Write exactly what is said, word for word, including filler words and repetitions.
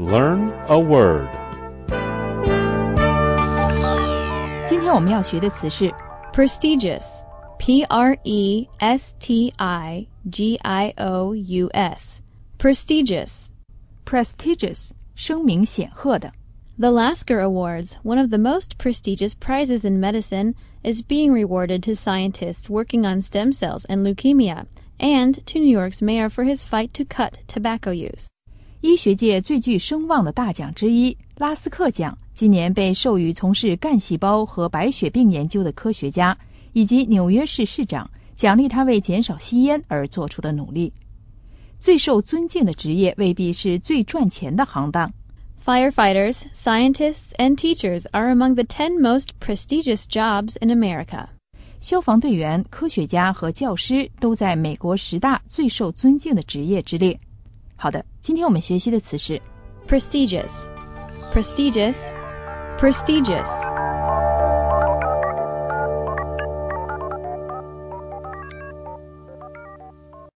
Learn a word. 今天我们要学的词是 prestigious, P R E S T I G I O U S, prestigious. prestigious, 声名显赫的。 The Lasker Awards, one of the most prestigious prizes in medicine, is being rewarded to scientists working on stem cells and leukemia, and to New York's mayor for his fight to cut tobacco use. 医学界最具声望的大奖之一拉斯克奖今年被授予从事干细胞和白血病研究的科学家以及纽约市市长，奖励他为减少吸烟而做出的努力。最受尊敬的职业未必是最赚钱的行当。 Firefighters, scientists, and teachers are among the ten most prestigious jobs in America. 消防队员、科学家和教师都在美国十大最受尊敬的职业之列。好的，今天我们学习的词是 prestigious, prestigious, prestigious.